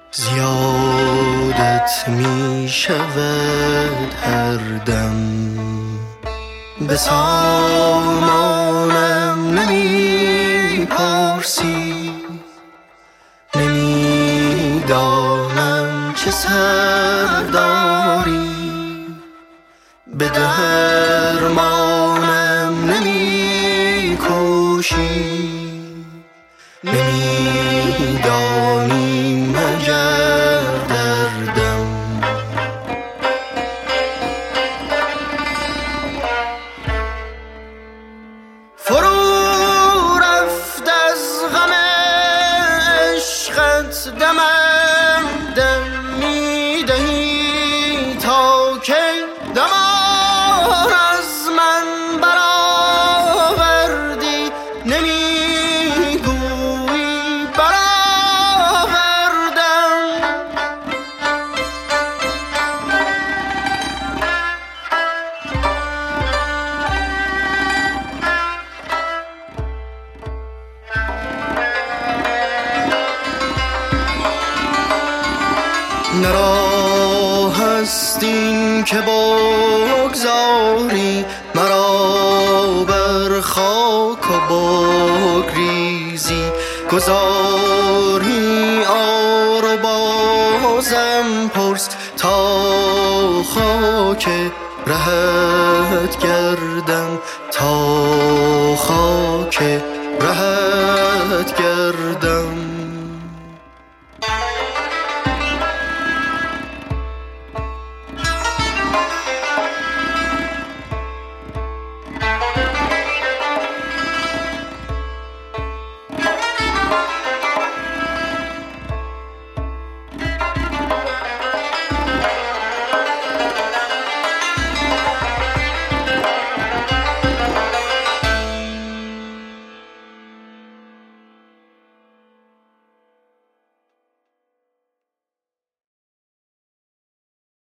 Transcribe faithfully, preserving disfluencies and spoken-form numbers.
زیادت می شود هر دم، به سامانم نمی پرسی، نمی دانم چه سر داری، به درمانم نمی کوشی، نمی دانی مگر دردم. فرو رفت از غم عشقت دمم، دم می دهی تا که دمار از من برآوردی، نمی گویی برآوردم. نه راه است این که بگذاری مرا بر خاک و بگریزی، گذاری آر و بازم پرس تا خاک رهت گردم.